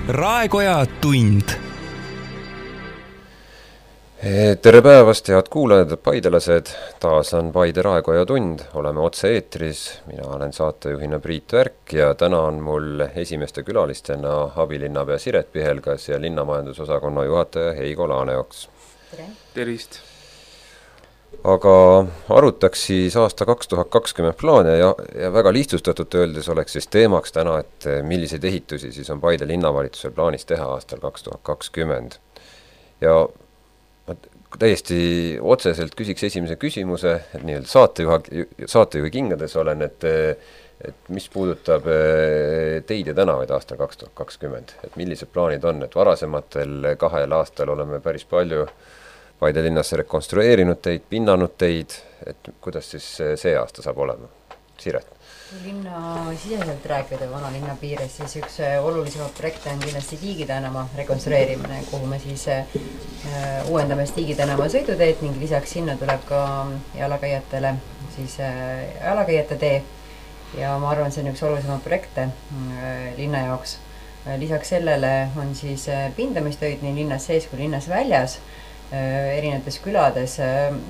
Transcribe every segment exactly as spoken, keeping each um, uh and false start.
Raekoja tund. Tere päevast, head kuulajad, paidelased. Taas on Paide Raekoja tund. Oleme otse eetris. Mina olen saatejuhina Priit Värk ja täna on mul esimeste külalistena abilinnapea Siret Pihelgas ja linnamajandusosakonna juhataja Heigo Laaneoks. Tere. Tervist. Aga arutaks siis aasta kaks tuhat kakskümmend plaane ja, ja väga lihtsustatult öeldes oleks siis teemaks täna, et milliseid ehitusi siis on Paide linnavalitsusel plaanis teha aastal kaks tuhat kakskümmend. Ja täiesti otseselt küsiks esimese küsimuse, et nii-öelda saatejuhi, saatejuhi kingades olen, et, et mis puudutab teid ja tänavaid aastal kaks tuhat kakskümmend, et millised plaanid on, et varasematel kahel aastal oleme päris palju Paide linnasse rekonstrueerinud teid, pinnanud teid, et kuidas siis see aasta saab olema? Siret? Linna siseselt rääkida vana linna piires, siis üks olulisemad projekte on kindlasti Stiigi tänava rekonstrueerimine, kuhu me siis äh, uuendame Stiigi tänava sõiduteed ning lisaks sinna tuleb ka jalakäijatele siis äh, jalakäijate tee ja ma arvan, see on üks olulisemad projekte äh, linna jaoks. Äh, lisaks sellele on siis äh, pindamistöid nii linnas sees kui linnas väljas erinevates külades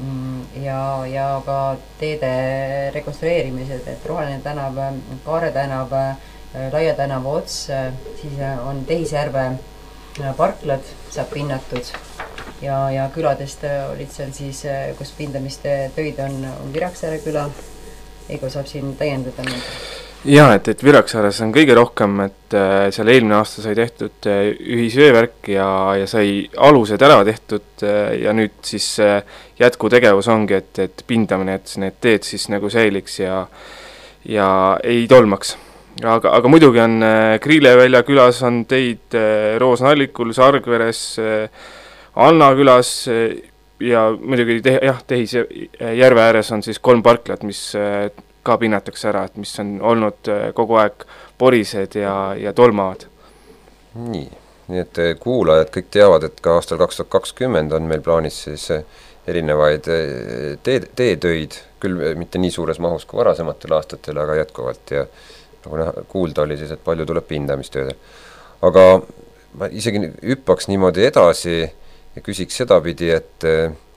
ja, ja ka teede rekonstrueerimised, et Roheline tänav, Kaare tänav, Laia tänava ots, siis on Tehisjärve parklad saab pinnatud ja, ja küladest olid seal siis, kus pindamiste töid on, on Viraksaare küla. Eigo saab siin täiendada nüüd. Jaa, et, et Viraksaares on kõige rohkem, et äh, seal eelmine aasta sai tehtud äh, ühisöövärk ja, ja sai alused ära tehtud äh, ja nüüd siis äh, jätkutegevus ongi, et, et pindamine, et need teed siis nagu säiliks ja, ja ei tolmaks. Aga, aga muidugi on äh, Kriilevälja külas on teid äh, Roosnallikul, Sargveres, äh, Anna külas äh, ja muidugi te, jah, Tehisjärve ääres on siis kolm parklat, mis äh, ka pinnatakse ära, et mis on olnud kogu aeg porised ja, ja tolmavad. Nii, nii et kuulajad kõik teavad, et ka aastal kaks tuhat kakskümmend on meil plaanis siis erinevaid teed, teetöid, küll mitte nii suures mahus kui varasematel aastatel, aga jätkuvalt ja nagu kuulda oli siis, et palju tuleb pindamistöödel. Aga ma isegi hüppaks niimoodi edasi ja küsiks sedapidi, et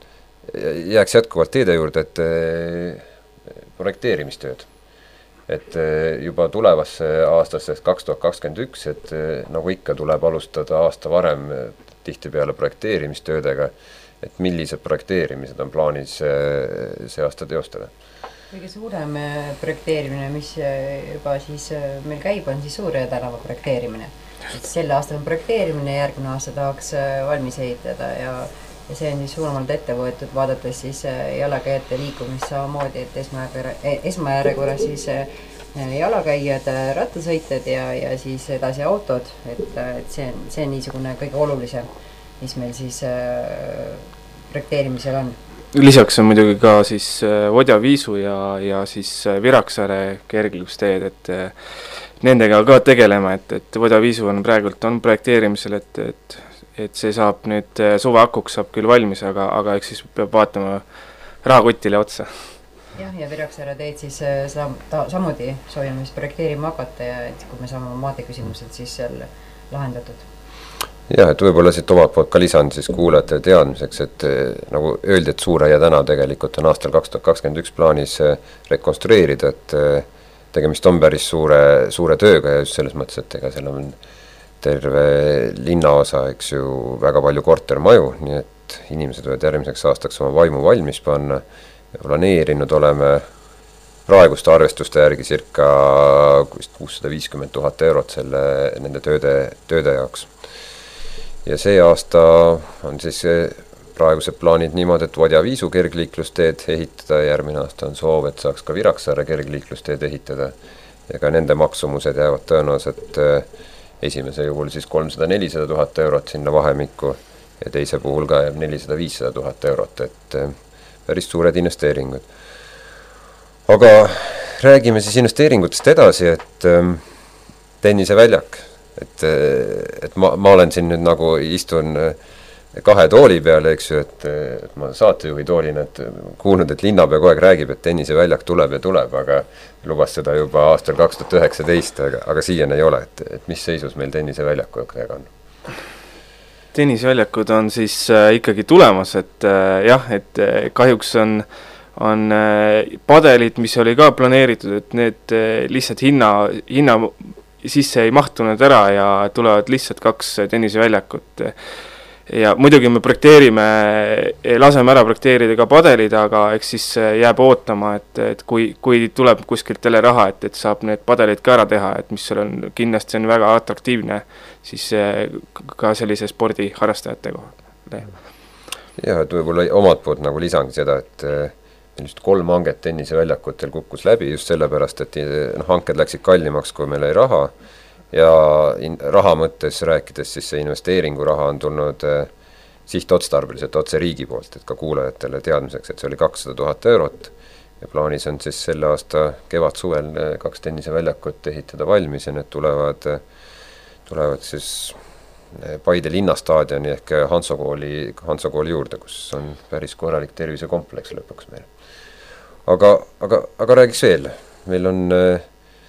jääks jätkuvalt teede juurde, et projekteerimistööd. Et juba tulevasse aastasse kaks tuhat kakskümmend üks, et nagu ikka tuleb alustada aasta varem tihtipeale projekteerimistöödega, et millised projekteerimised on plaanis see aasta teostada. Kõige suurem projekteerimine, mis juba siis meil käib, on siis Suure tänava projekteerimine. Et selle aastal on projekteerimine, järgmine aasta tahaks valmis ehitada ja Ja see on siis suuremalt ette võetud, vaadates siis jalakäijate liikumist samamoodi, et esmajärjekorras siis jalakäijad, rattasõitjad ja, ja siis edasi autod, et, et see, on, see on niisugune kõige olulisem, mis meil siis projekteerimisel on. Lisaks on muidugi ka siis Vodja-Viisu ja, ja siis Viraksaare kergliiklusteed, et nendega ka tegelema, et, et Vodja-Viisu on praegult on projekteerimisel, et, et et see saab nüüd suveakuks saab küll valmis, aga, aga eks siis peab vaatama rahakotile otsa. Jah, ja Viraksaare teed siis sam, ta, samuti soovime siis projekteerima hakata ja et kui me saame maade küsimused siis seal lahendatud. Jah, et võib-olla siit omalt poolt ka lisan siis kuulajate teadmiseks, et nagu öeldi, et Suure ja tänav tegelikult on aastal kaks tuhat kakskümmend üks plaanis rekonstrueerida, et tegemist on päris suure, suure tööga ja just selles mõttes, et ega seal on terve linnaosa, eks ju, väga palju kortermaju, nii et inimesed võivad järgmiseks aastaks oma vaimu valmis panna ja planeerinud oleme praeguste arvestuste järgi circa kuussada viiskümmend tuhat eurot selle, nende tööde, tööde jaoks. Ja see aasta on siis praegused plaanid niimoodi, et Vodja-Viisu kergliiklusteed ehitada, järgmine aasta on soov, et saaks ka Viraksaare kergliiklusteed ehitada ja ka nende maksumused jäävad tõenäoliselt esimese juhul siis kolmsada nelisada tuhat eurot sinna vahemikku ja teise puhul ka nelisada viissada tuhat eurot, et päris suured investeeringud. Aga räägime siis investeeringutest edasi, et tenniseväljak, et, et ma, ma olen siin nüüd nagu istun kahe tooli peale, eks ju, et, et ma saatejuhi toolin, et kuulnud, et linnapea kogu aeg räägib, et tenniseväljak tuleb ja tuleb, aga lubas seda juba aastal kaks tuhat üheksateist, aga, aga siiani ei ole, et, et mis seisus meil tenniseväljakutega on? Tenniseväljakud on siis äh, ikkagi tulemas, et äh, jah, et äh, kahjuks on, on äh, padelid, mis oli ka planeeritud, et need äh, lihtsalt hinna, hinna sisse ei mahtunud ära ja tulevad lihtsalt kaks tenniseväljakut. Ja muidugi me projekteerime, laseme ära projekteerida ka padelid, aga eks siis jääb ootama, et, et kui, kui tuleb kuskilt jälle raha, et, et saab need padelid ka ära teha, et mis seal on, kindlasti on väga atraktiivne siis ka sellise spordi harrastajate kohal. Jah, et võib-olla omad poolt nagu lisangi seda, et meil just kolm hanget tenniseväljakutel kukkus läbi just sellepärast, et no, hanked läksid kallimaks, kui meil ei raha. Ja in, raha mõttes rääkides siis see investeeringu raha on tulnud eh, sihtotstarbeliselt otse riigi poolt, et ka kuulajatele teadmiseks, et see oli kakssada tuhat eurot ja plaanis on siis selle aasta kevad suvel kaks tenniseväljakut ehitada valmis ja need tulevad, tulevad siis Paide linnastaadioni ehk Hanso kooli, Hanso kooli juurde, kus on päris korralik tervisekompleks lõpuks meil. Aga, aga, aga räägiks veel, meil on eh,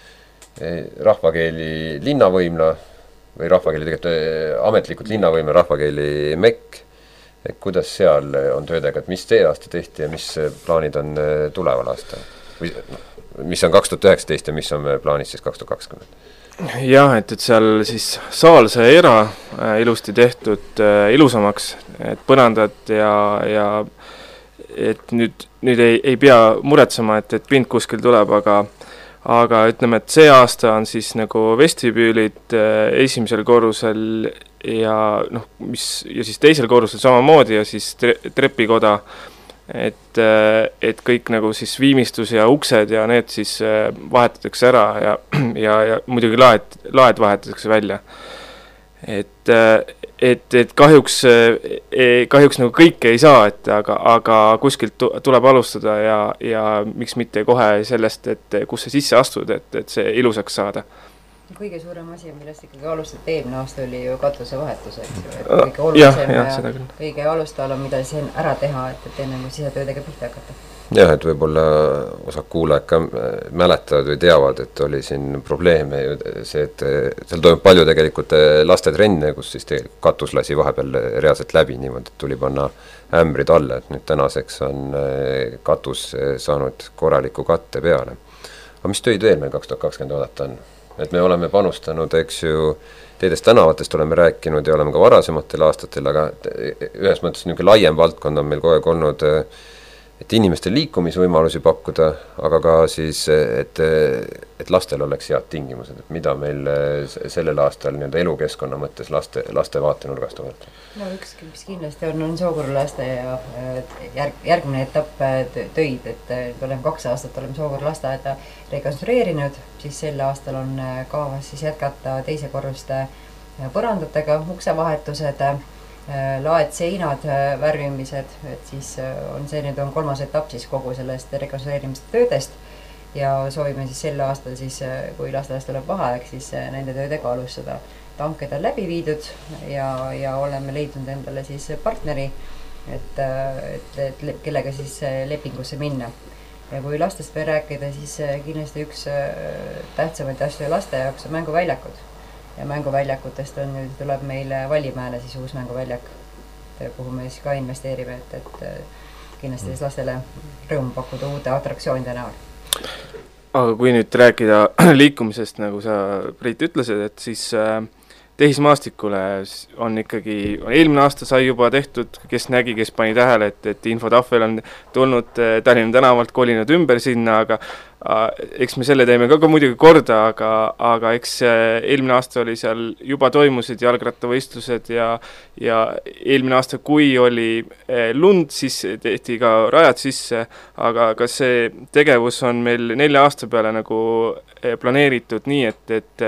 rahvakeeli linnavõimla või rahvakeeli tegelikult ametlikult linnavõimla rahvakeeli M E K, et kuidas seal on töödega, et mis see aasta tehti ja mis plaanid on tuleval aasta või mis on kaks tuhat üheksateist ja mis on plaanis siis kaks tuhat kakskümmend? Jah, et, et seal siis saal sai era äh, ilusti tehtud äh, ilusamaks, et põrandad ja, ja et nüüd, nüüd ei, ei pea muretsema, et, et pind kuskil tuleb, aga aga ütleme, et see aasta on siis nagu vestibüülid esimesel korrusel ja noh, mis ja siis teisel korrusel samamoodi ja siis tre, trepikoda, et, et kõik nagu siis viimistus ja uksed ja need siis vahetatakse ära ja, ja, ja muidugi laed, laed vahetatakse välja. Et, et, et kahjuks, kahjuks nagu kõike ei saa, et aga, aga kuskilt tuleb alustada ja, ja miks mitte kohe sellest, et kus sa sisse astud, et, et see ilusaks saada. Kõige suurem asi, millest ikkagi alustati eelmine aasta, oli ju katuse vahetus, eks ju, et kõige olulisem ja, ja kõige alustal on, mida siin ära teha, et, et enne kui sisetöödega pihta hakata. Jah, et võib-olla osa kuulajad ka mäletavad või teavad, et oli siin probleeme see, et seal toimub palju tegelikult lastetrenne, kus siis tegelikult katus lasi vahepeal reaalselt läbi niimoodi, et tuli panna ämbrid alla, et nüüd tänaseks on katus saanud korraliku katte peale. Aga mis töid veel meil kaks tuhat kakskümmend oodata on? Et me oleme panustanud, eks ju, teedest tänavatest oleme rääkinud ja oleme ka varasematel aastatel, aga ühes mõttes niisugune laiem valdkond on meil kogu aeg olnud et inimestel liikumisvõimalusi pakkuda, aga ka siis, et, et lastel oleks head tingimused, et mida meil sellel aastal nii-öelda elukeskkonna mõttes laste, laste vaatenurgast võtta. No üks, mis kindlasti on, on Sookuru laste ja järg, järgmine etapp töid, et oleme kaks aastat oleme Sookuru lasteaeda rekonstrueerinud, siis sel aastal on kaavas siis jätkata teise korruste põrandatega, uksevahetused, laed, seinad, värvimised, et siis on see nüüd on kolmas etapp siis kogu sellest rekonstrueerimiste töödest ja soovime siis sel aastal siis, kui lasteaast tuleb vaheaeg, siis nende töödega alustada. Hanked on läbi viidud ja, ja oleme leidnud endale siis partneri, et, et, et kellega siis lepingusse minna. Ja kui lastest veel rääkida, siis kindlasti üks tähtsamaid asju laste jaoks on mänguväljakud. Ja mänguväljakutest on nüüd tuleb meile Vallimäele siis uus mänguväljak, kuhu me siis ka investeerime, et, et kindlasti siis lastele rõõmu pakkuda uute atraktsioonide näol. Aga kui nüüd rääkida liikumisest, nagu sa, Priit, ütlesid, et siis äh, tehismaastikule on ikkagi, eelmine aasta sai juba tehtud, kes nägi, kes pani tähele, et, et infotahvel on tulnud Tallinna tänavalt kolinud ümber sinna, aga eks me selle teeme ka, ka muidugi korda, aga, aga eks eelmine aasta oli seal juba toimusid jalgrattavõistlused ja, ja eelmine aasta, kui oli lund, siis tehti ka rajad sisse, aga ka see tegevus on meil nelja aasta peale nagu planeeritud nii, et, et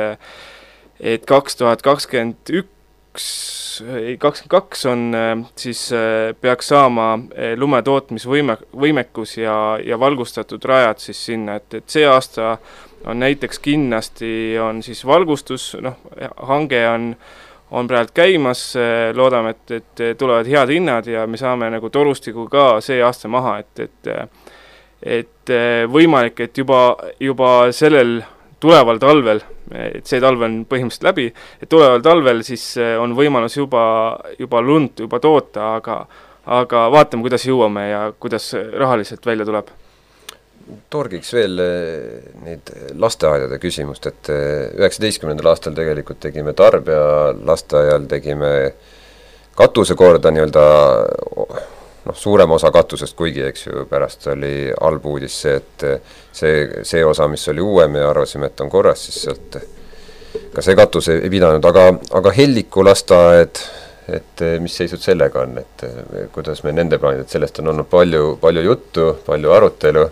et kaks tuhat kakskümmend üks, kakskümmend kaks on siis peaks saama lumetootmisvõime, võimekus ja, ja valgustatud rajad siis sinna, et, et see aasta on näiteks kindlasti on siis valgustus, noh, hange on, on praegu käimas, loodame, et, et tulevad head hinnad ja me saame nagu torustiku ka see aasta maha, et, et et võimalik, et juba, juba sellel tuleval talvel, et see talv on põhimõtteliselt läbi, et tuleval talvel siis on võimalus juba, juba lund juba toota, aga, aga vaatame, kuidas jõuame ja kuidas rahaliselt välja tuleb. Torgiks veel neid lasteaedade küsimust, et üheksateistkümnendal aastal tegelikult tegime tarbija lasteaial, tegime katuse korda nii-öelda noh, suurem osa katusest, kuigi eks ju pärast oli halb uudis see, et see, see osa, mis oli uuem ja arvasime, et on korras, siis sealt ka see katus ei pidanud, aga, aga Helliku lasteaed, et mis seisud sellega on, et kuidas me nende plaanid, et sellest on olnud palju, palju juttu, palju arutelu,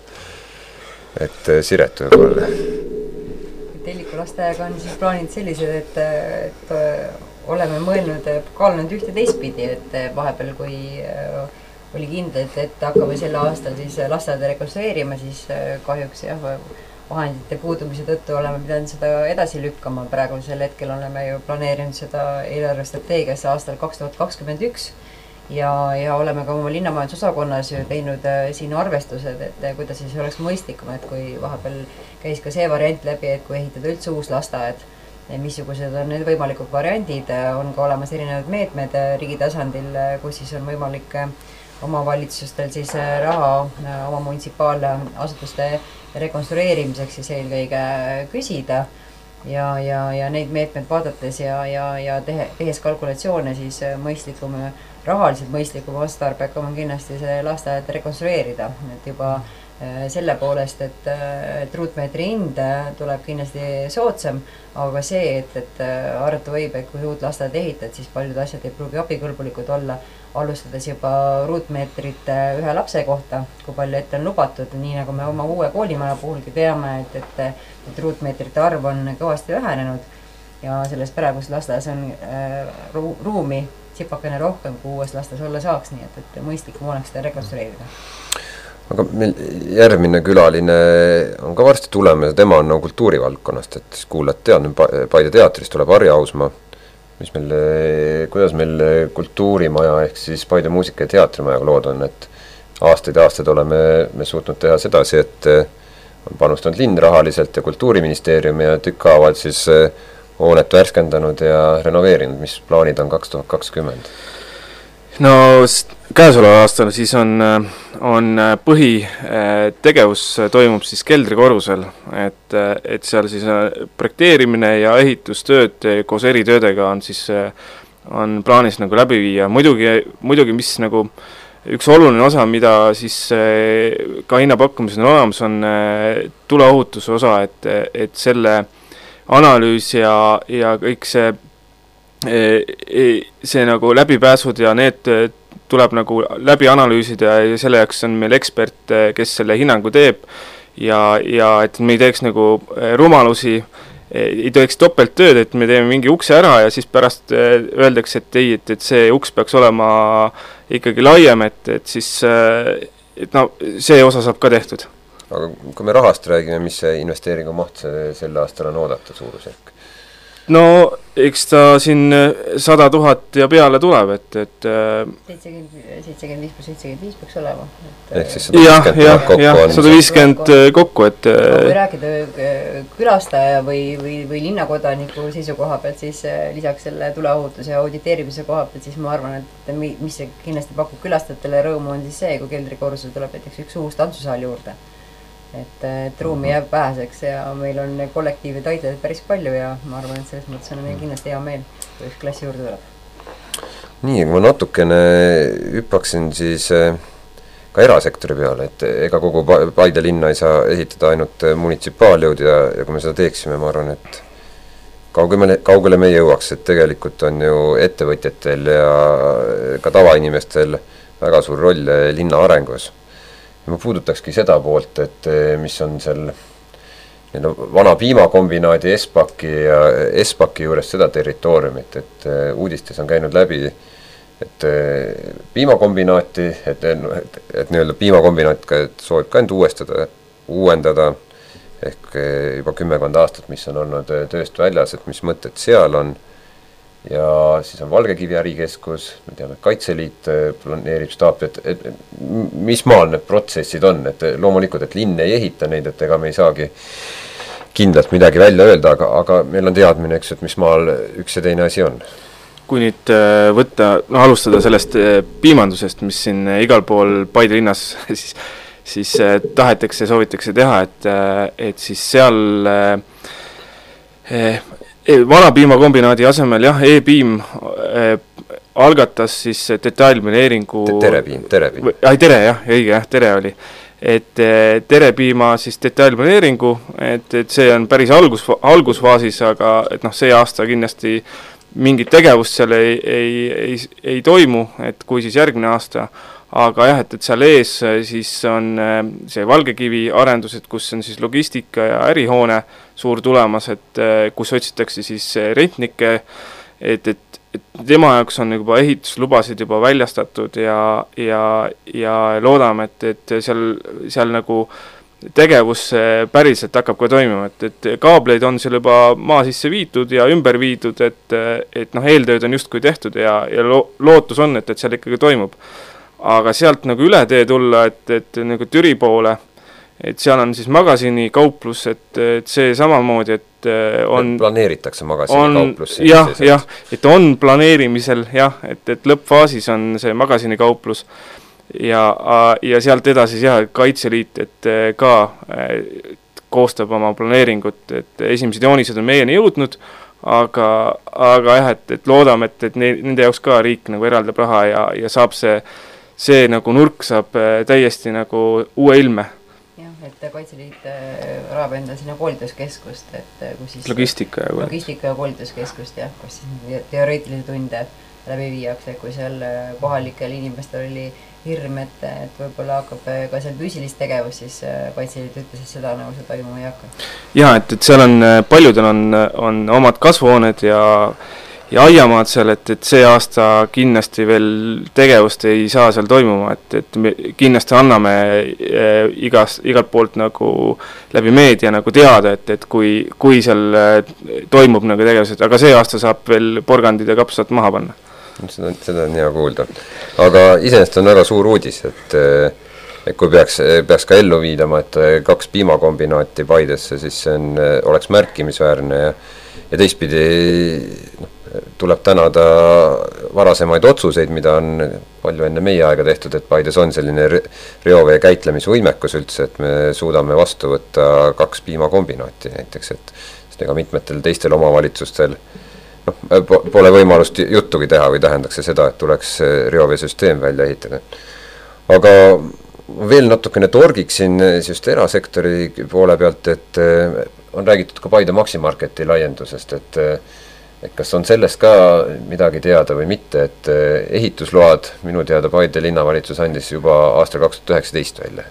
et Siret võib-olla. Helliku lasteaega on siis plaanid sellised, et, et oleme mõelnud, kaalunud ühte teistpidi, et vahepeal kui oli kindel, et, et hakkame selle aastal siis lasteaeda rekonstrueerima, siis kahjuks jah, vahendite puudumise tõttu oleme pidanud seda edasi lükkama. Praegusel hetkel oleme ju planeerinud seda eelarvestrateegiasse aastal kaks tuhat kakskümmend üks ja, ja oleme ka oma linnamajandusosakonnas ju teinud siin arvestused, et kuidas siis oleks mõistlikum, et kui vahepeal käis ka see variant läbi, et kui ehitada üldse uus lasteaed, missugused on need võimalikud variandid, on ka olemas erinevad meetmed riigi tasandil, kus siis on võimalik omavalitsustel siis raha oma munitsipaalasutuste rekonstrueerimiseks siis eelkõige küsida ja, ja, ja neid meetmed vaadates ja, ja, ja tehe, tehes kalkulatsioone siis mõistlikum, rahaliselt mõistlikum otstarbekam on kindlasti see lasteaed rekonstrueerida, et juba selle poolest, et, et ruutmeetri hind tuleb kindlasti soodsam, aga see, et, et arvata võib, et kui uut lasteaed ehitad, siis paljud asjad ei pruugi abikõlbulikud olla, alustades juba ruutmeetrit ühe lapse kohta, kui palju ette on lubatud, nii nagu me oma uue koolimaja puhulgi teame, et, et, et ruutmeetrite arv on kõvasti vähenenud ja selles praeguses lasteas on äh, ru ruumi tsipakene rohkem, kui uues lastes olla saaks, nii et, et mõistlikum oleks seda rekonstrueerida. Aga meil järgmine külaline on ka varsti tulemas, tema on no, kultuurivaldkonnast, et siis kuulad tead, Paide teatrist tuleb Harri Ausmaa, mis meil, kuidas meil kultuurimaja ehk siis Paide muusika- ja teatrimajaga lood on, et aastaid ja aastaid oleme me suutnud teha sedasi, et on panustanud linn rahaliselt ja kultuuriministeerium ja tükk haavad siis hoonet värskendanud ja renoveerinud, mis plaanid on kaks tuhat kakskümmend? No käesoleval aastal siis on, on põhitegevus toimub siis keldrikorrusel, et, et seal siis projekteerimine ja ehitustööd koos eritöödega on siis on plaanis nagu läbi viia. Muidugi, muidugi mis nagu üks oluline osa, mida siis ka hinnapakkumisel on olemas, on tuleohutuse osa, et, et selle analüüs ja, ja kõik see see nagu läbipääsud ja need tuleb nagu läbi analüüsida ja selle jaoks on meil ekspert, kes selle hinnangu teeb ja, ja et me ei teeks nagu rumalusi, ei teeks topelttööd, et me teeme mingi ukse ära ja siis pärast öeldakse, et ei, et, et see uks peaks olema ikkagi laiem, et, et siis et no, see osa saab ka tehtud. Aga kui me rahast räägime, mis see investeeringu maht selle aastal on oodata suurusjärk? No eks ta siin sada tuhat ja peale tuleb, et, et seitsekümmend viis pluss seitsekümmend viis peaks olema. Ehk siis sada viiskümmend kokku ja, on. sada viiskümmend kokku, et kui rääkida külastaja või, või, või linnakodaniku seisukoha pealt, siis lisaks selle tuleohutuse ja auditeerimise koha pealt, siis ma arvan, et mis see kindlasti pakub külastajatele rõõmu on siis see, kui keldrikorrusel tuleb näiteks üks uus tantsusaal juurde. Et, et ruumi jääb väheseks ja meil on kollektiivi taidleid päris palju ja ma arvan, et selles mõttes on meil kindlasti hea meel, kui üks klassi juurde tuleb. Nii, kui ma natukene hüppaksin siis ka erasektori peale, et ega kogu Paide linna ei saa ehitada ainult munitsipaaljõud ja, ja kui me seda teeksime, ma arvan, et kaugele, kaugele me jõuaks, et tegelikult on ju ettevõtjatel ja ka tavainimestel väga suur roll linna arengus. Ja ma puudutakski seda poolt, et mis on seal no, vana piimakombinaadi Espaki ja Espaki juures seda territooriumit, et uudistes on käinud läbi, et piimakombinaati, et, et, et nii-öelda piimakombinaat ka, et soovib ka end uuestada, uuendada, ehk juba kümmekond aastat, mis on olnud tööst väljas, et mis mõtted seal on. ja siis on Valgekivi ärikeskus, me teame, et Kaitseliit planeerib staapi, et, et mis maal need protsessid on, et loomulikult, et linn ei ehita neid, et ega me ei saagi kindlalt midagi välja öelda, aga, aga meil on teadmine, eks, et mis maal üks ja teine asi on. Kui nüüd võtta, no alustada sellest piimandusest, mis siin igal pool Paide linnas siis, siis tahetakse ja soovitakse teha, et, et siis seal eh, vana piimakombinaadi asemel jah, E-piim eh, algatas siis detailplaneeringu Terepiim, Terepiim. Ai, tere, jah, õige, jah, tere oli. Et eh, Terepiima siis detailplaneeringu, et, et see on päris algus, algusfaasis, aga et noh, see aasta kindlasti mingit tegevust seal ei, ei, ei, ei toimu, et kui siis järgmine aasta, aga jah, et, et seal ees siis on see Valgekivi arendused, kus on siis logistika ja ärihoone suur tulemas, et kus otsitakse siis rentnikke, et, et, et tema jaoks on juba ehituslubasid juba väljastatud ja, ja, ja loodame, et, et seal, seal nagu tegevus päriselt hakkab ka toimima, et, et kaableid on seal juba maa sisse viidud ja ümber viidud, et, et noh, eeltööd on justkui tehtud ja, ja lo, lootus on, et, et seal ikkagi toimub. Aga sealt nagu üle tee tulla, et, et nagu Türi poole, et seal on siis magasini kauplus, et, et see samamoodi, et on... Planeeritakse magasini on, kauplus. Jah, jah, et on planeerimisel, jah, et, et lõppfaasis on see magasini kauplus ja, ja sealt edasi jah, Kaitseliit, et ka koostab oma planeeringut, et esimesed joonised on meieni jõudnud, aga, aga jah, et, et loodame, et, et nende jaoks ka riik nagu eraldab raha ja, ja saab see see nagu nurk saab täiesti nagu uue ilme. Jah, et Kaitseliit rajab enda sinna koolituskeskust, et kus siis logistika ja, logistika ja koolituskeskust, jah, kus siis teoreetilisi tunde läbi viiakse, kui seal kohalikel inimestel oli hirm, et, et võib-olla hakkab ka seal füüsilist tegevust, siis Kaitseliit ütles, et seda nagu see toimuma ei hakka. Jah, et, et seal on, paljudel on, on omad kasvuhooned ja ja aiamaad seal, et, et see aasta kindlasti veel tegevust ei saa seal toimuma, et, et me kindlasti anname äh, igas, igalt poolt nagu läbi meedia nagu teada, et, et kui, kui seal äh, toimub nagu tegevused, aga see aasta saab veel porgandid ja kapsad maha panna. Seda, seda on hea kuulda. Aga iseenesest on väga suur uudis, et, et kui peaks, peaks ka ellu viidama, et kaks piimakombinaati Paidesse, siis see on, oleks märkimisväärne ja, ja teistpidi noh, tuleb tänada varasemaid otsuseid, mida on palju enne meie aega tehtud, et Paides on selline reovee käitlemisvõimekus üldse, et me suudame vastu võtta kaks piimakombinaati näiteks, et sest ega mitmetel teistel omavalitsustel noh, pole võimalust juttugi teha või tähendaks see seda, et tuleks reoveesüsteem välja ehitada. Aga veel natukene torgiksin just erasektori poole pealt, et on räägitud ka Paide Maximarketi laiendusest, et et kas on sellest ka midagi teada või mitte, et ehitusload minu teada Paide linnavalitsus andis juba aastal kaks tuhat üheksateist välja.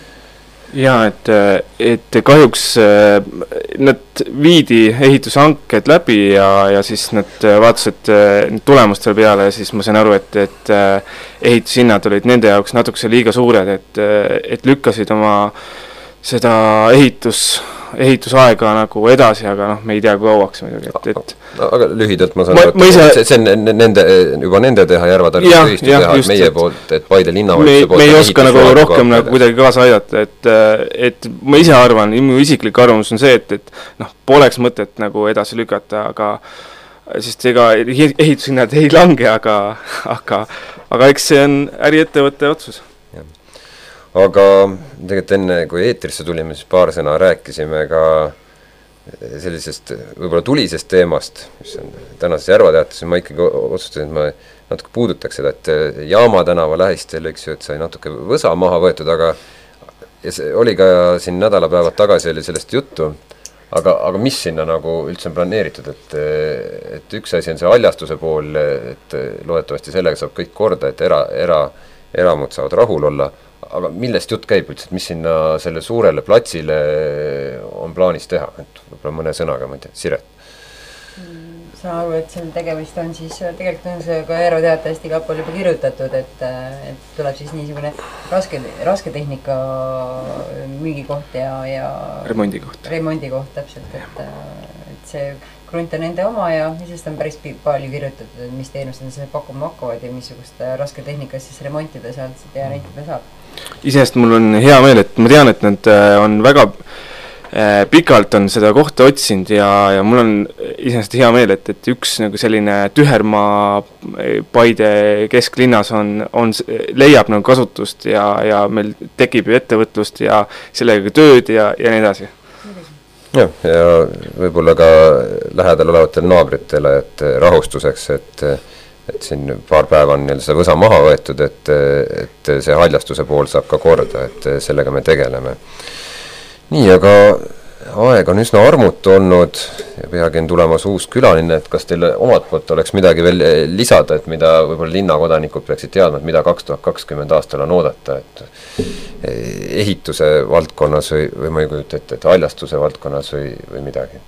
Jaa, et, et kahjuks nad viidi ehitushanked läbi ja, ja siis nad vaatasid tulemustel peale ja siis ma sain aru, et, et ehitushinnad olid nende jaoks natukese liiga suured, et, et lükkasid oma seda ehitus ehitusaega nagu edasi, aga noh, me ei tea, kui kauaks muidugi, et, et no, aga lühidalt ma saan ma, ise... see, see on nende, juba nende teha, Järvatarvi ühistu teha, et meie et, poolt, et Paide linnavalitsuse poolt me ei oska nagu rohkem nagu kuidagi kaasa aidata, et, et ma ise arvan, minu isiklik arvamus on see, et, et noh, poleks mõtet nagu edasi lükata, aga sest ega ehitushinnad ei lange, aga, aga, aga eks see on äriettevõtte otsus. Aga tegelikult enne, kui eetrisse tulime, siis paar sõna rääkisime ka sellisest võib-olla tulisest teemast, mis on tänases Järvateates, ma ikkagi otsustasin, et ma natuke puudutaks seda, et Jaama tänava lähistel, eks ju, et sai natuke võsa maha võetud, aga ja see oli ka siin nädalapäevad tagasi oli sellest juttu, aga, aga mis sinna nagu üldse on planeeritud, et, et üks asi on see haljastuse pool, et loodetavasti sellega saab kõik korda, et era, era, eramud saavad rahul olla, aga millest jutt käib üldse, et mis sinna selle suurele platsile on plaanis teha, et võib-olla mõne sõnaga, ma ei tea, Siret? Saan aru, et seal tegemist on siis, tegelikult on see ka Järvateatest igal pool juba kirjutatud, et, et tuleb siis niisugune raske, raske tehnika müügikoht ja, ja remondikoht. remondikoht täpselt, et, et see krunt on nende oma ja sellest on päris palju kirjutatud, et mis teenust nad see pakkuma hakkavad ja missugust raske tehnikat siis remontida sealt ja rentida saab. Iseenesest mul on hea meel, et ma tean, et nad on väga pikalt on seda kohta otsinud ja, ja mul on iseenesest hea meel, et, et üks nagu selline tühermaa Paide kesklinnas on, on, leiab nagu kasutust ja, ja meil tekib ju ettevõtlust ja sellega tööd ja, ja nii edasi. Ja, ja võib-olla ka lähedal olevatele naabritele, et rahustuseks, et, et siin paar päeva on seda võsa maha võetud, et, et see haljastuse pool saab ka korda, et sellega me tegeleme. Nii, aga aeg on üsna armutu olnud ja peagi on tulemas uus külaline, et kas teil omalt poolt oleks midagi veel lisada, et mida võib-olla linnakodanikud peaksid teadma, et mida kaks tuhat kakskümmend aastal on oodata, et ehituse valdkonnas või, või ma ei kujuta ette, et haljastuse valdkonnas või, või midagi.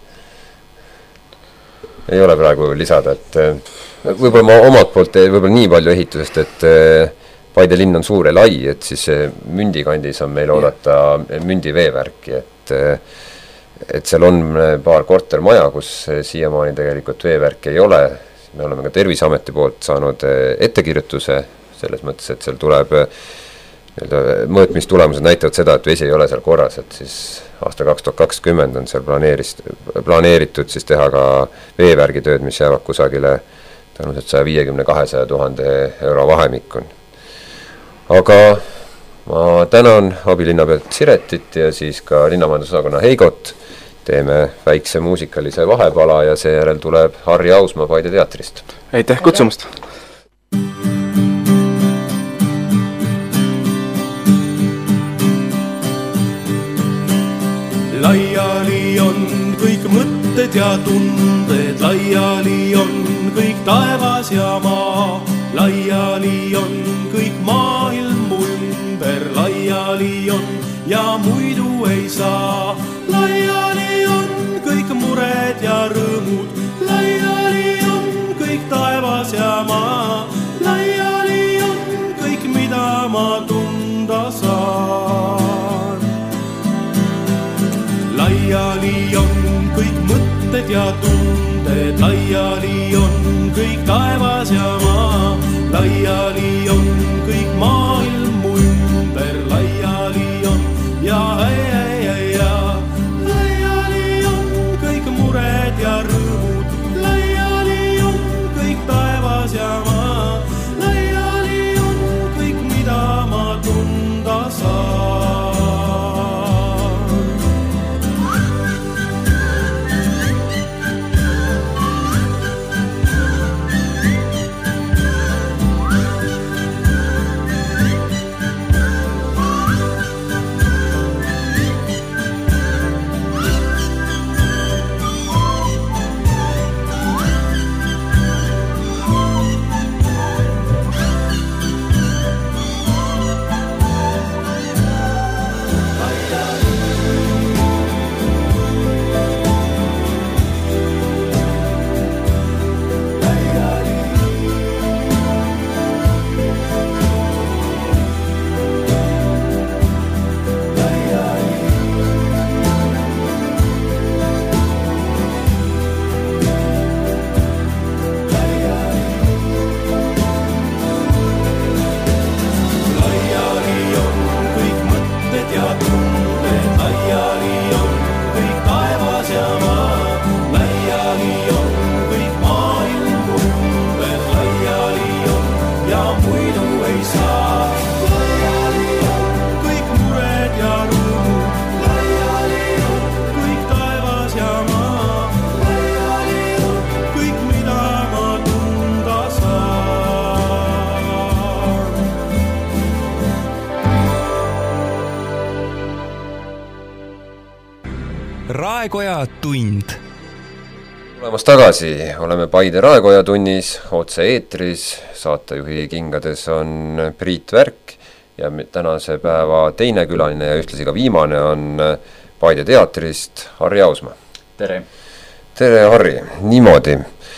Ei ole praegu lisada, et võib-olla ma omalt poolt võib-olla nii palju ehitusest, et Paide linn on suur ja lai, et siis mündikandis on meil oodata mündiveevärki, et, et seal on paar kortermaja, kus siiamaani tegelikult veevärki ei ole. Me oleme ka Terviseameti poolt saanud ettekirjutuse selles mõttes, et seal tuleb mõõtmistulemused näitavad seda, et vesi ei ole seal korras, et siis aasta kaks tuhat kakskümmend on seal planeeritud siis teha ka veevärgitööd, mis jäävad kusagile tõenäoliselt saja viiekümne kahesaja tuhande euro vahemikku. Aga ma tänan abilinnapealt Siretit ja siis ka linnamajandusosakonna Heigot. Teeme väikse muusikalise vahepala ja seejärel tuleb Harri Ausmaa Paide teatrist. Aitäh kutsumast! Laiali on kõik mõtted ja tunded, laiali on kõik taevas ja maa, laiali on kõik maailm ümber, laiali on ja muidu ei saa. Laiali on kõik mured ja rõõmud, laiali on kõik taevas ja maa, laiali on kõik, mida ma tunda saan. Laiali on kõik mõtted ja tunded, laiali on kõik taevas ja maa, laiali on kõik maailm ümber, laiali on ja ei, ei, ei, ja laiali on kõik mured ja rõõmud, laiali on kõik taevas ja maa, laiali on kõik, mida ma tunda saan. Raekoja tund. Tulemas tagasi, oleme Paide Raekoja tunnis, otse eetris, saatejuhi kingades on Priit Värk ja tänase päeva teine külaline ja ühtlasi ka viimane on Paide teatrist Harri Ausmaa. Tere! Tere, Harri! Niimoodi.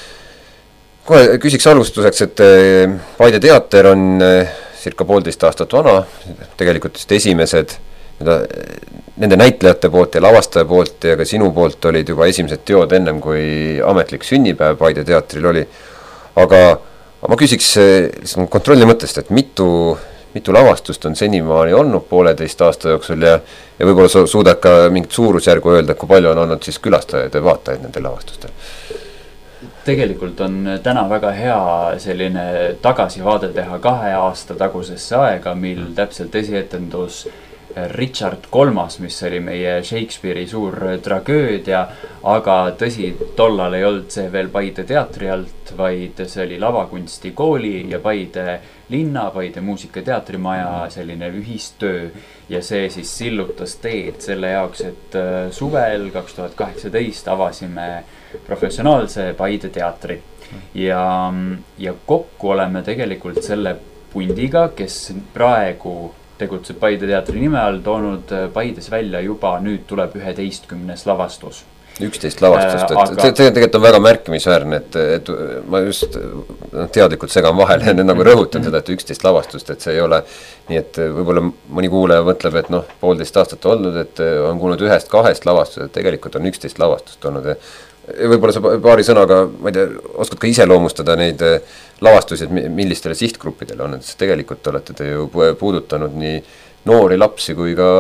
Kohe küsiks alustuseks, et Paide teater on circa poolteist aastat vana, tegelikult esimesed nende näitlejate poolt ja lavastaja poolt ja ka sinu poolt olid juba esimesed teod ennem, kui ametlik sünnipäev Paide teatril oli. Aga, aga ma küsiks kontrolli mõttest, et mitu, mitu lavastust on senimaani olnud pooleteist aasta jooksul ja, ja võib-olla suudad ka mingit suurusjärgu öelda, kui palju on olnud siis külastajaid ja vaatajaid nendel lavastustel? Tegelikult on täna väga hea selline tagasivaade teha kahe aasta tagusesse aega, mil täpselt esietendus Richard kolmas, mis oli meie Shakespeare'i suur tragöödia, aga tõsi, tollal ei olnud see veel Paide teatri alt, vaid see oli lavakunstikooli ja Paide linna, Paide muusikateatrimaja selline ühistöö ja see siis sillutas teed selle jaoks, et suvel kaks tuhat kaheksateist avasime professionaalse Paide teatri ja, ja kokku oleme tegelikult selle pundiga, kes praegu tegutseb Paide teatri nime all, toonud Paides välja juba nüüd tuleb üheteistkümnes lavastus. üksteist lavastust, et aga... see tegelikult on väga märkimisväärne, et, et ma just teadlikult segan vahele ja nagu rõhutan seda, et üksteist lavastust, et see ei ole nii, et võib-olla mõni kuulaja mõtleb, et noh, poolteist aastat olnud, et on kuulnud ühest kahest lavastust, et tegelikult on üksteist lavastust olnud ja võib-olla sa paari sõnaga, ma ei tea, oskad ka ise loomustada neid lavastusi, et millistele sihtgruppidele on, et tegelikult olete te ju puudutanud nii noori lapsi kui ka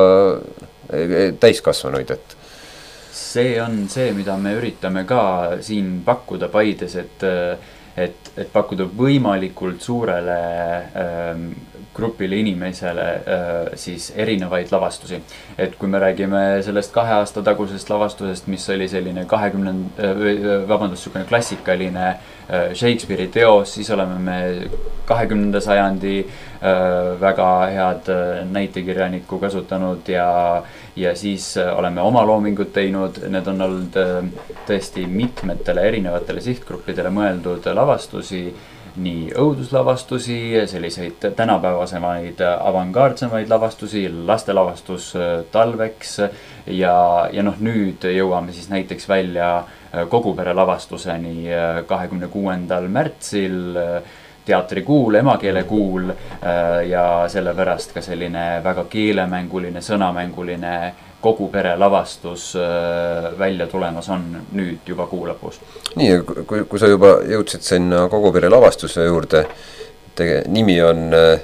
täiskasvanuid, et see on see, mida me üritame ka siin pakkuda Paides, et, et, et pakkuda võimalikult suurele ähm, grupile inimesele äh, siis erinevaid lavastusi. Et kui me räägime sellest kahe aasta tagusest lavastusest, mis oli selline kahekümnenda, äh, vabandust, sükene klassikaline äh, Shakespeare'i teos, siis oleme me kahekümnenda sajandi äh, väga head äh, näitekirjanikku kasutanud ja, ja siis äh, oleme oma loomingut teinud. Need on olnud äh, tõesti mitmetele erinevatele sihtgruppidele mõeldud lavastusi, nii õuduslavastusi, selliseid tänapäevasemaid avangaarsemaid lavastusi, lastelavastus talveks ja, ja noh, nüüd jõuame siis näiteks välja kogupere lavastuseni kahekümne kuuendal märtsil, teatrikuul, emakeelekuul ja sellepärast ka selline väga keelemänguline, sõnamänguline kogu pere lavastus välja tulemas on nüüd juba kuu lõpus. Nii, kui, kui sa juba jõudsid sinna kogu pere lavastuse juurde, tege, nimi on äh,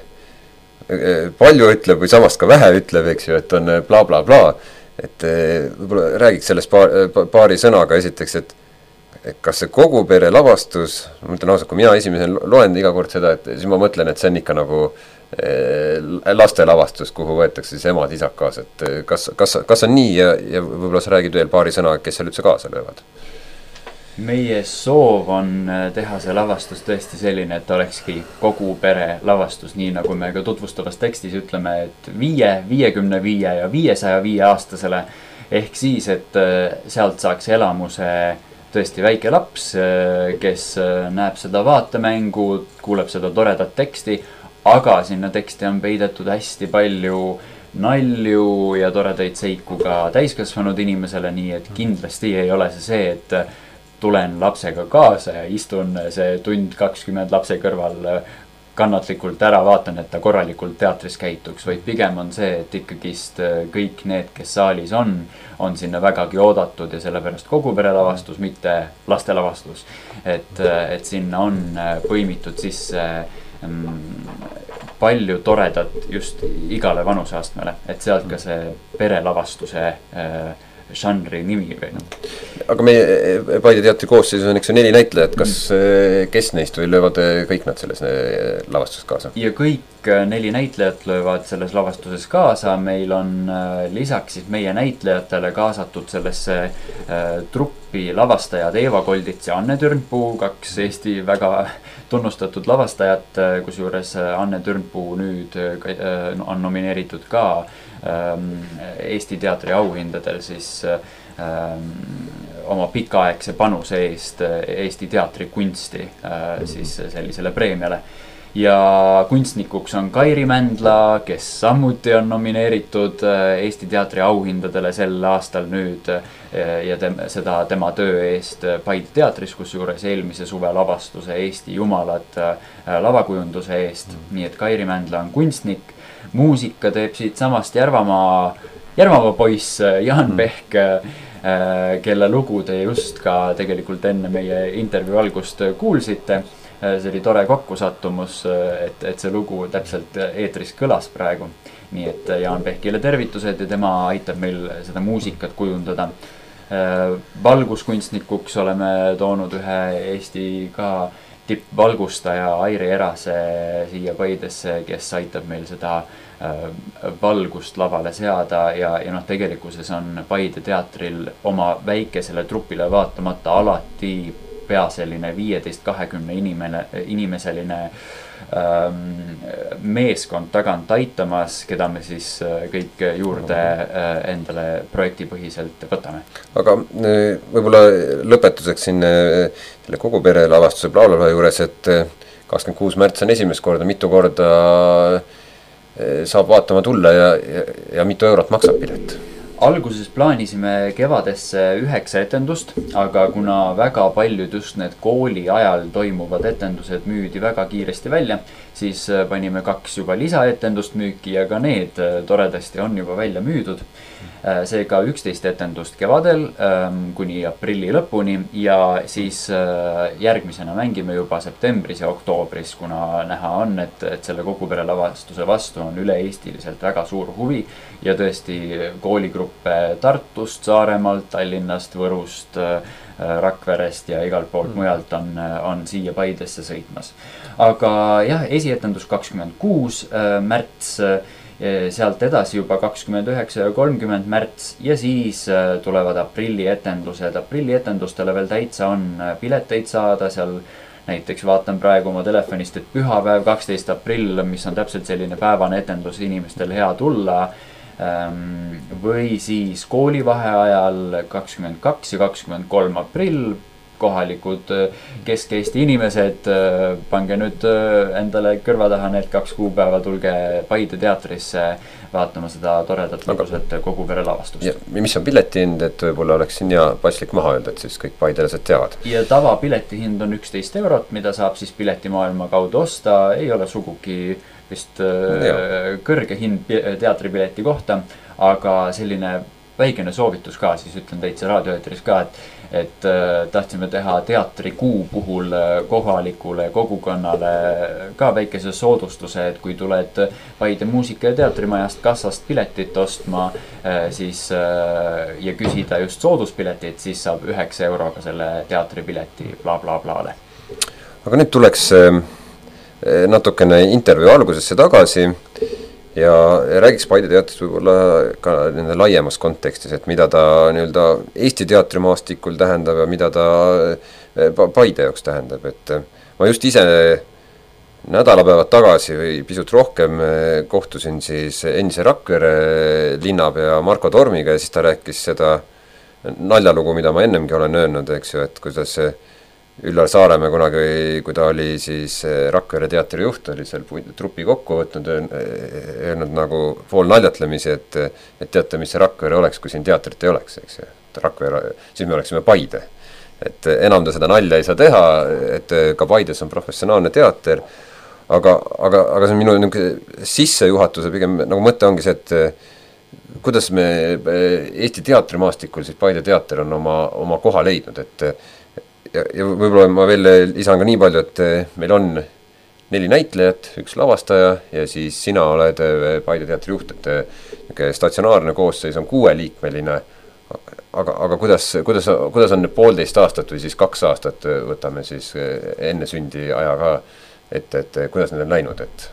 palju ütleb või samast ka vähe ütleb, eks ju, et on bla bla bla, et äh, võib-olla räägiks sellest paari, paari sõnaga esiteks, et, et kas see kogu pere lavastus, ma mõtlen ausalt, kui mina esimesen loen iga kord seda, et siis ma mõtlen, et see on ikka nagu laste lavastus, kuhu võetakse siis emad, isad kaasa, et kas, kas, kas on nii ja, ja võib-olla sa räägid veel paari sõna, kes seal üldse kaasa löövad? Meie soov on teha see lavastus tõesti selline, et olekski kogu pere lavastus, nii nagu me ka tutvustavas tekstis ütleme, et viie, viiekümne viie ja viiesaja viie aastasele ehk siis, et sealt saaks elamuse tõesti väike laps, kes näeb seda vaatemängu, kuuleb seda toredat teksti, aga sinna teksti on peidetud hästi palju nalju ja toredaid seiku ka täiskasvanud inimesele, nii et kindlasti ei ole see see, et tulen lapsega kaasa ja istun see tund kakskümmend lapse kõrval kannatlikult ära, vaatan, et ta korralikult teatris käituks, vaid pigem on see, et ikkagist kõik need, kes saalis on, on sinna vägagi oodatud ja sellepärast kogu pere lavastus, mitte laste lavastus. Et, et sinna on põimitud sisse palju toredat just igale vanuseastmele, et sealt ka see perelavastuse žanri nimi või noh. Aga meie Paide teatri koosseisus on eks neli näitlejat, kas kes neist või löövad kõik nad selles lavastuses kaasa? Ja kõik neli näitlejat löövad selles lavastuses kaasa, meil on lisaks siis meie näitlejatele kaasatud sellesse truppi lavastajad Eeva Koldits ja Anne Türnpuu, kaks Eesti väga tunnustatud lavastajat, kus juures Anne Türnpuu nüüd on nomineeritud ka Eesti teatri auhindadel siis ähm, oma pikaaegse panuse eest Eesti teatri kunsti äh, siis sellisele preemiale. Ja kunstnikuks on Kairi Mändla, kes samuti on nomineeritud Eesti teatri auhindadele sel aastal nüüd ja tem, seda tema töö eest Paide teatris, kus juures eelmise suve lavastuse Eesti jumalad lavakujunduse eest. Nii et Kairi Mändla on kunstnik. muusika teeb siit samast Järvamaa, Järvamaa poiss Jaan Pehk, kelle lugu te just ka tegelikult enne meie intervjuu algust kuulsite. See oli tore kokkusattumus, et, et see lugu täpselt eetris kõlas praegu. Nii et Jaan Pehkile tervitused ja tema aitab meil seda muusikat kujundada. Valguskunstnikuks oleme toonud ühe Eesti ka tippvalgustaja Airi Erase siia Paidesse, kes aitab meil seda valgust lavale seada ja, ja noh, tegelikkuses on Paide teatril oma väikesele trupile vaatamata alati pea selline viieteist kahekümne inimene, inimeseline ähm, meeskond tagant aitamas, keda me siis kõik juurde äh, endale projektipõhiselt võtame. Aga võib-olla lõpetuseks siin selle kogu pere lavastuse Blablabla juures, et kakskümmend kuus märts on esimest korda, mitu korda saab vaatama tulla ja, ja, ja mitu eurot maksab pilet? Alguses plaanisime kevadesse üheksa etendust, aga kuna väga paljud just need kooli ajal toimuvad etendused müüdi väga kiiresti välja, siis panime kaks juba lisaetendust müüki ja ka need toredasti on juba välja müüdud. Seega üksteist etendust kevadel kuni aprilli lõpuni ja siis järgmisena mängime juba septembris ja oktoobris, kuna näha on, et, et selle kogupere lavastuse vastu on üle-eestiliselt väga suur huvi ja tõesti kooligruppe Tartust, Saaremaalt, Tallinnast, Võrust, Rakverest ja igalt poolt mujalt on, on siia Paidesse sõitmas. Aga jah, esietendus kakskümmend kuus märts, sealt edasi juba kakskümmend üheksa ja kolmkümmend märts ja siis tulevad aprilli etendused. Aprilli etendustele veel täitsa on pileteid saada, seal näiteks vaatan praegu oma telefonist, et pühapäev kaksteist aprill, mis on täpselt selline päevane etendus inimestel hea tulla, või siis koolivaheajal kakskümmend kaks ja kakskümmend kolm aprill, kohalikud Kesk-Eesti inimesed, pange nüüd endale kõrva taha need kaks kuupäeva, tulge Paide teatrisse vaatama seda toredat lõbusat kogupere lavastust. Ja mis on piletihind, et võib-olla oleks siin ja paslik maha öelda, et siis kõik paidelased teavad. Ja tava piletihind on üksteist eurot, mida saab siis piletimaailma kaudu osta, ei ole sugugi vist ja. Kõrge hind teatripileti kohta, aga selline väikene soovitus ka, siis ütlen täitsa raadioeetris ka, et, et tahtsime teha teatrikuu puhul kohalikule kogukonnale ka väikese soodustuse, et kui tuled Paide muusika- ja teatrimajast kassast piletit ostma, siis ja küsida just sooduspiletit, siis saab üheksa euroga selle teatripileti bla bla blaale. Aga nüüd tuleks natukene intervjuu algusesse tagasi ja räägiks Paide teatrist võib-olla ka nende laiemas kontekstis, et mida ta nii-öelda Eesti teatrimaastikul tähendab ja mida ta Paide jaoks tähendab, et ma just ise nädalapäevad tagasi või pisut rohkem kohtusin siis endise Rakvere linnapea Marko Tormiga ja siis ta rääkis seda naljalugu, mida ma ennemgi olen öelnud, eks ju, et kuidas Üllar Saaremäe kunagi, kui ta oli siis Rakvere teatri juht, oli seal trupi kokku võtnud, öelnud nagu pool naljatlemisi, et, et teate, mis see Rakvere oleks, kui siin teatrit ei oleks, eks ju. Rakvere, siis me oleksime Paide. Et enam ta seda nalja ei saa teha, et ka Paides on professionaalne teater, aga, aga, aga see on minu sissejuhatuse pigem nagu mõte ongi see, et kuidas me Eesti teatrimaastikul siis Paide teater on oma, oma koha leidnud, et ja, ja võib-olla ma veel lisan ka nii palju, et meil on neli näitlejat, üks lavastaja ja siis sina oled Paide teatri juht, et statsionaarne koosseis on kuueliikmeline, aga, aga kuidas, kuidas, kuidas on poolteist aastat või siis kaks aastat võtame siis enne sündi ajaga, et, et kuidas need on läinud, et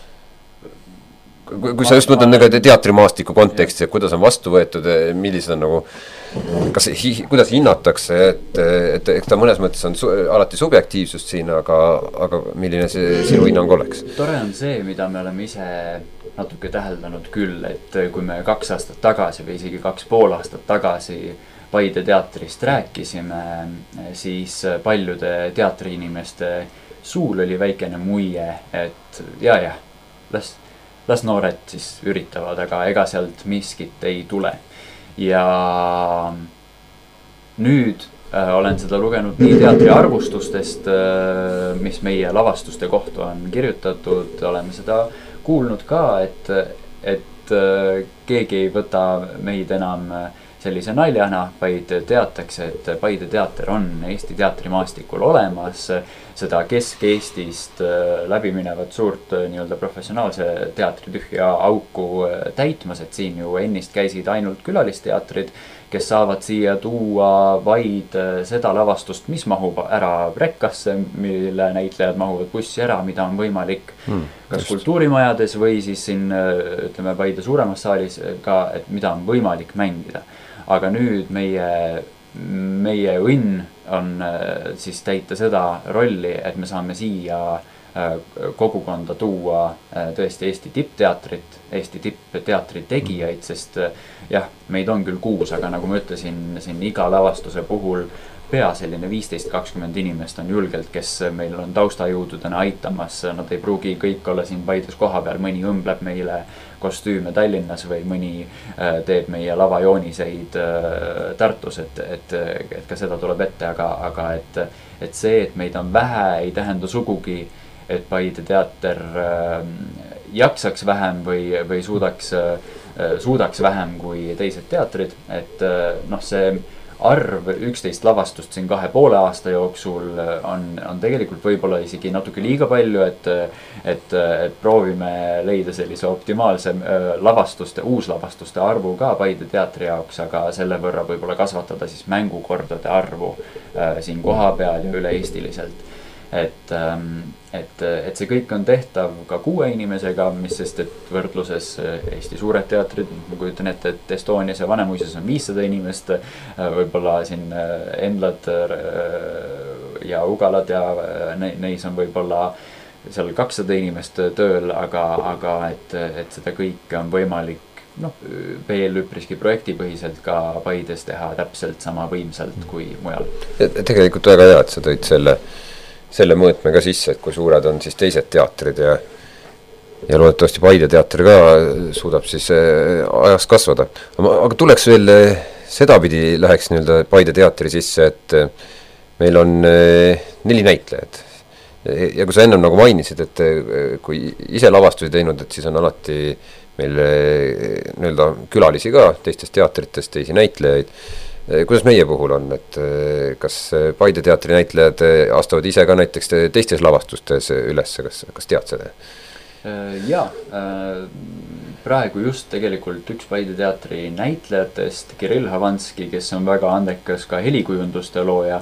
kui, kui sa just mõtled nagu teatrimaastiku konteksti, et kuidas on vastu võetud, millised on nagu kas hi, kuidas hinnatakse, et, et eks ta mõnes mõttes on su, alati subjektiivsust siin, aga, aga milline see sinu hinnang oleks? Tore on see, mida me oleme ise natuke täheldanud küll, et kui me kaks aastat tagasi või isegi kaks pool aastat tagasi Paide teatrist rääkisime, siis paljude teatriinimeste suul oli väikene muie, et ja, ja, las, las noored siis üritavad, aga ega sealt miskit ei tule. Ja nüüd äh, olen seda lugenud nii teatri arvustustest, äh, mis meie lavastuste kohta on kirjutatud, oleme seda kuulnud ka, et, et keegi ei võta meid enam sellise naljana, vaid teatakse, et Paide teater on Eesti teatrimaastikul olemas, seda Kesk-Eestist läbi minevat suurt nii-öelda professionaalse teatri tühja auku täitmas, et siin ju ennist käisid ainult külalisteatrid, kes saavad siia tuua vaid seda lavastust, mis mahub ära rekkasse, mille näitlejad mahuvad bussi ära, mida on võimalik hmm, kas just kultuurimajades või siis siin, ütleme, Paide suuremas saalis ka, et mida on võimalik mängida. Aga nüüd meie, meie õnn on siis täita seda rolli, et me saame siia kogukonda tuua tõesti Eesti tippteatrit, Eesti tippteatri tegijaid, sest jah, meid on küll kuus, aga nagu ma ütlesin, siin iga lavastuse puhul pea selline viisteist kakskümmend inimest on julgelt, kes meil on taustajõududena aitamas, nad ei pruugi kõik olla siin Paides koha peal, mõni õmbleb meile kostüüme Tallinnas või mõni teeb meie lavajooniseid Tartus, et, et, et ka seda tuleb ette, aga, aga et, et see, et meid on vähe, ei tähenda sugugi, et Paide teater jaksaks vähem või, või suudaks, suudaks vähem kui teised teatrid, et noh, see arv üksteist lavastust siin kahe poole aasta jooksul on, on tegelikult võib-olla isegi natuke liiga palju, et, et, et proovime leida sellise optimaalse lavastuste, uuslavastuste arvu ka Paide teatri jaoks, aga selle võrra võib-olla kasvatada siis mängukordade arvu siin koha peal ja üle-eestiliselt. Et, et, et see kõik on tehtav ka kuue inimesega, mis sest, et võrdluses Eesti suured teatrid, ma kujutan ette, et Estonias ja Vanemuises on viissada inimest, võib-olla siin Endlad ja Ugalad ja neis on võib-olla seal kakssada inimest tööl, aga, aga et, et seda kõike on võimalik noh, veel üpriski projektipõhiselt ka Paides teha täpselt sama võimsalt kui mujal. Tegelikult väga hea, et sa tõid selle selle mõõtme ka sisse, et kui suured on siis teised teatrid ja ja loodetavasti Paide teater ka suudab siis ajas kasvada. Aga tuleks veel sedapidi läheks nii-öelda Paide teatri sisse, et meil on neli näitlejad. Ja kui sa ennem nagu mainisid, et kui ise lavastusi teinud, et siis on alati meil nii-öelda külalisi ka teistest teatritest, teisi näitlejaid. Kuidas meie puhul on, et kas Paide teatri näitlejad astuvad ise ka näiteks teistes lavastustes üles, kas, kas tead seda? Jaa, praegu just tegelikult üks Paide teatri näitlejatest, Kirill Havanski, kes on väga andekas ka helikujunduste looja,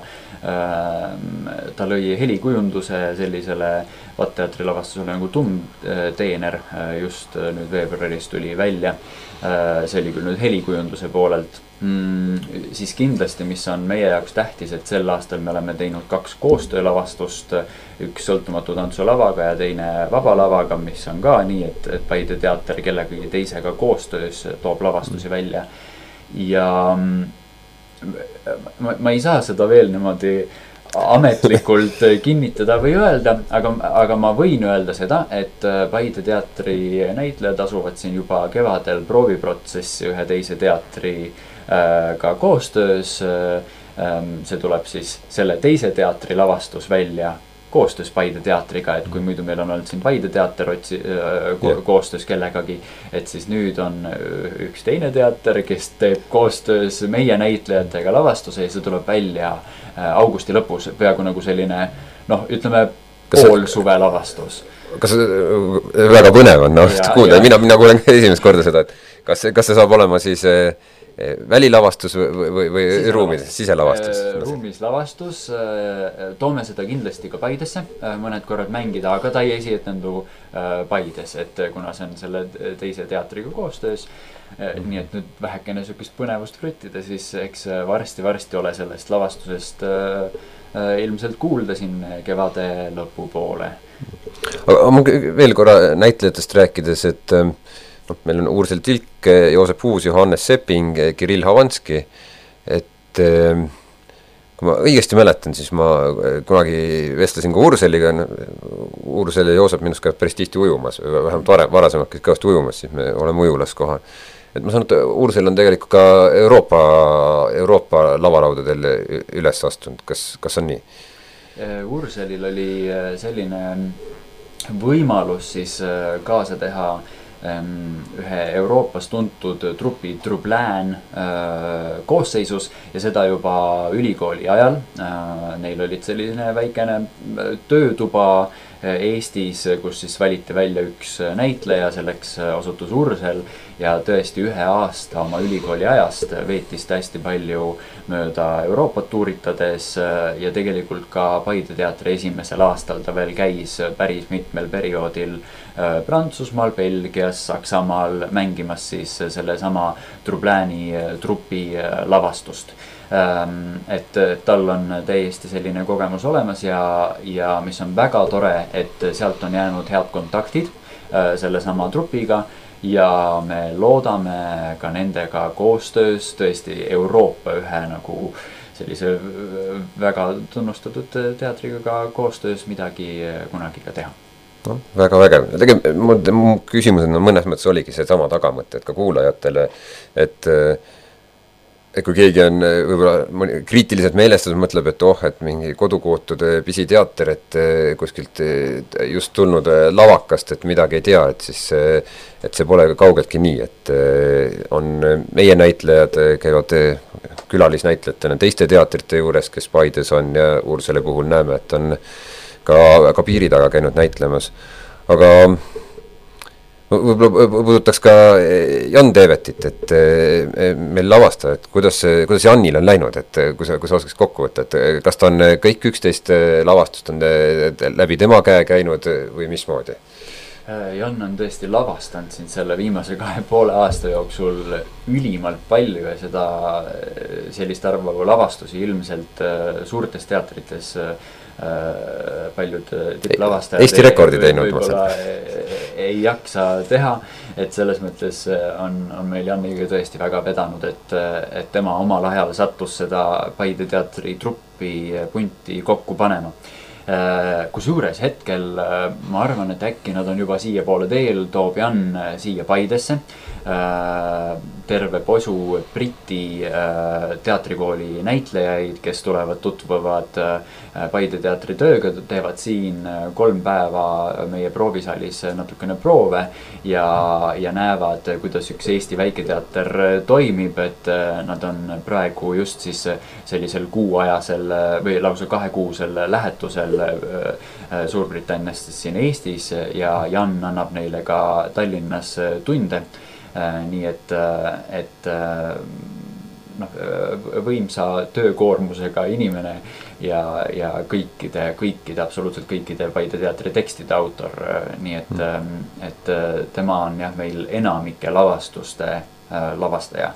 ta lõi helikujunduse sellisele vaatteatri lavastusele nagu Tumm teener, just nüüd veebruaris tuli välja, see oli küll nüüd helikujunduse poolelt. Mm, siis kindlasti, mis on meie jaoks tähtis, et sel aastal me oleme teinud kaks koostöölavastust, üks sõltumatu tantsulavaga ja teine vabalavaga, mis on ka nii, et, et Paide teater kellegagi teisega koostöös toob lavastusi välja. Ja ma, ma ei saa seda veel niimoodi ametlikult kinnitada või öelda, aga, aga ma võin öelda seda, et Paide teatri näitlejad asuvad siin juba kevadel prooviprotsessi ühe teise teatri ka koostöös. See tuleb siis selle teise teatri lavastus välja koostöös Paide teatriga, et kui muidu meil on olnud siin Paide teater otsi, ko koostöös kellegagi, et siis nüüd on üks teine teater, kes teeb koostöös meie näitlejatega lavastuse ja see tuleb välja augusti lõpus, peaaegu nagu selline, noh, ütleme pool suve lavastus. Kas väga põnev on, noh, kuulda, mina, mina kuulen esimest korda seda, et kas, kas see saab olema siis välilavastus või, või, või ruumis, siselavastus? Ruumis lavastus, toome seda kindlasti ka Paidesse mõned korrad mängida, aga ta ei esietendu Paides, et kuna see on selle teise teatriga koostöös, nii et nüüd vähekene sükest põnevust krüttida, siis eks varsti-varsti ole sellest lavastusest ilmselt kuulda siin kevade lõpu poole. Aga ma veel korra näitlejatest rääkides, et no, meil on Uursel Tilk, Joosep Uus, Johannes Sepping, Kirill Havanski, et kui ma õigesti mäletan, siis ma kunagi vestlesin ka Uurseliga, Uursel ja Joosep minust käib päris tihti ujumas, vähemalt vare, varasemalt käib kõvasti ujumas, siis me oleme ujulas kohal. Et ma saan, et Uursel on tegelikult ka Euroopa, Euroopa lavalaudadel üles astunud, kas, kas on nii? Uurselil oli selline võimalus siis kaasa teha ühe Euroopas tuntud trupi Trublään koosseisus ja seda juba ülikooli ajal. Neil olid selline väikene töötuba Eestis, kus siis valiti välja üks näitleja, selleks osutus Ursel ja tõesti ühe aasta oma ülikooli ajast veetis ta hästi palju mööda Euroopat tuuritades ja tegelikult ka Paide teatri esimesel aastal ta veel käis päris mitmel perioodil Prantsusmaal, Belgias, Saksamaal mängimas siis selle sama Trublääni trupi lavastust. Et tal on täiesti selline kogemus olemas ja, ja mis on väga tore, et sealt on jäänud head kontaktid selle sama trupiga ja me loodame ka nendega koostöös tõesti Euroopa ühe nagu sellise väga tunnustatud teatriga ka koostöös midagi kunagi ka teha. No, väga vägev. Tegelikult mu, mu küsimus on mõnes mõttes oligi see sama tagamõte, et ka kuulajatele, et et kui keegi on võib-olla kriitiliselt meelestatud, mõtleb, et oh, et mingi kodukohtude pisiteater, et kuskilt just tulnud lavakast, et midagi ei tea, et siis et see pole kaugeltki nii, et on meie näitlejad käivad külalisnäitlejatena teiste teatrite juures, kes Paides on ja Ursele puhul näeme, et on ka, ka piiri taga käinud näitlemas. Aga võib-olla puudutaks ka Jan Teevetit, et meil lavasta, et kuidas, kuidas Janil on läinud, et kui sa, kui sa oskaks kokku võtta, et kas ta on kõik üksteist lavastust on läbi tema käe käinud või mismoodi? Jan on tõesti lavastanud siin selle viimase kahe poole aasta jooksul ülimalt palju ja seda sellist arvu lavastusi ilmselt suurtes teatrites paljud tiplavastajad Eesti rekordi teinud võib-olla ei jaksa teha, et selles mõttes on, on meil Janiga tõesti väga vedanud, et, et tema omal ajal sattus seda Paide teatri truppi punti kokku panema. Kusjuures hetkel ma arvan, et äkki nad on juba siia poole teel, toob Jan siia Paidesse terve posu Briti teatrikooli näitlejaid, kes tulevad tutvuvad Paide teatri tööga, teevad siin kolm päeva meie proovisaalis natukene proove ja, ja näevad, kuidas üks Eesti väiketeater toimib, et nad on praegu just siis sellisel kuuajasel või lausa kahekuusel lähetusel Suurbritanniast siin Eestis ja Jan annab neile ka Tallinnas tunde. Nii et, et no, võimsa töökoormusega inimene ja, ja kõikide, kõikide, absoluutselt kõikide Paide teatri tekstide autor. Nii et, et tema on jah, meil enamike lavastuste lavastaja.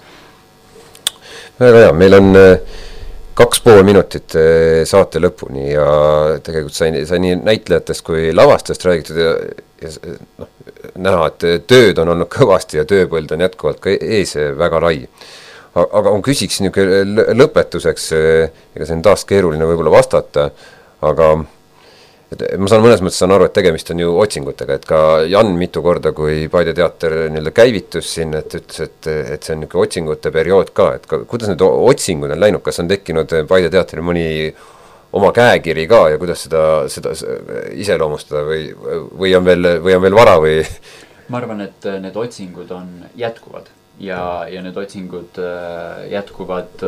Väga hea, meil on kaks pool minutit saate lõpuni ja tegelikult sai, sai nii näitlejatest kui lavastest räägitud ja, ja noh, näha, et tööd on olnud kõvasti ja tööpõld on jätkuvalt ka ees väga lai. Aga on küsiks niisugune lõpetuseks, ega see on taas keeruline võib-olla vastata, aga ma saan mõnes mõttes saan aru, et tegemist on ju otsingutega, et ka Jan mitu korda, kui Paide teater nii-öelda käivitus siin, et ütles, et, et see on niisugune otsingute periood ka, et ka, kuidas need otsingud on läinud, kas on tekkinud Paide teatri mõni oma käekiri ka ja kuidas seda, seda iseloomustada või, või, on veel, või on veel vara või? Ma arvan, et need otsingud on jätkuvad ja, ja need otsingud jätkuvad,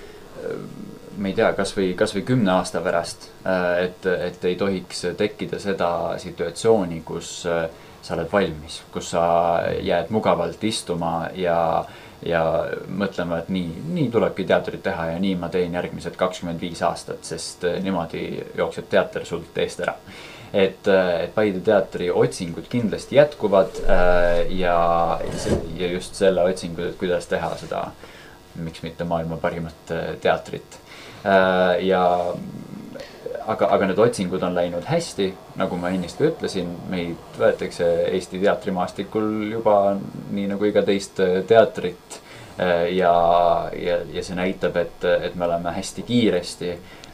me ei tea, kas või, kas või kümne aasta pärast, et, et ei tohiks tekkida seda situatsiooni, kus sa oled valmis, kus sa jääd mugavalt istuma ja ja mõtlema, et nii, nii tulebki teatrit teha ja nii ma teen järgmised kakskümmend viis aastat, sest niimoodi jookseb teater sult eest ära. Et, et Paide teatri otsingud kindlasti jätkuvad ja, ja just selle otsingud, et kuidas teha seda, miks mitte maailma parimat teatrit. Ja aga, aga need otsingud on läinud hästi, nagu ma ennist ka ütlesin, meid võetakse Eesti teatrimaastikul juba nii nagu iga teist teatrit ja, ja, ja see näitab, et, et me oleme hästi kiiresti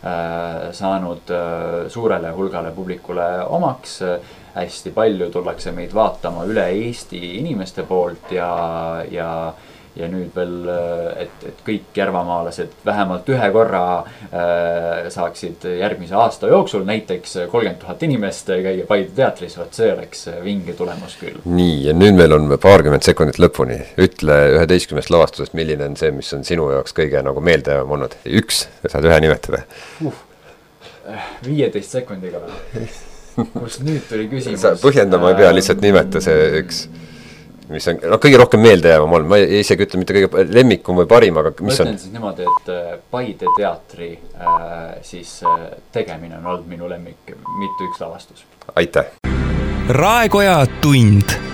saanud suurele hulgale publikule omaks, hästi palju tullakse meid vaatama üle Eesti inimeste poolt ja, ja ja nüüd veel, et, et kõik järvamaalased vähemalt ühe korra äh, saaksid järgmise aasta jooksul näiteks kolmkümmend tuhat inimest käia Paide teatris, vot see oleks vinge tulemus küll. nii, ja nüüd meil on paarkümmend sekundit lõpuni. Ütle üheteistkümnest lavastusest, milline on see, mis on sinu jaoks kõige nagu meeldejavam olnud? Üks, saad ühe nimetada. Uh. viieteist sekundiga või? Kus nüüd tuli küsimus? Sa põhjendama ei pea, lihtsalt nimeta see üks, mis on no, kõige rohkem meeldejäävam olnud. Ma ei isegi ütle mitte kõige lemmikum või parim, aga mis ma ütlen on? siis niimoodi, et Paide teatri äh, siis äh, tegemine on olnud minu lemmik, mitte üks lavastus. Aitäh! Raekoja tund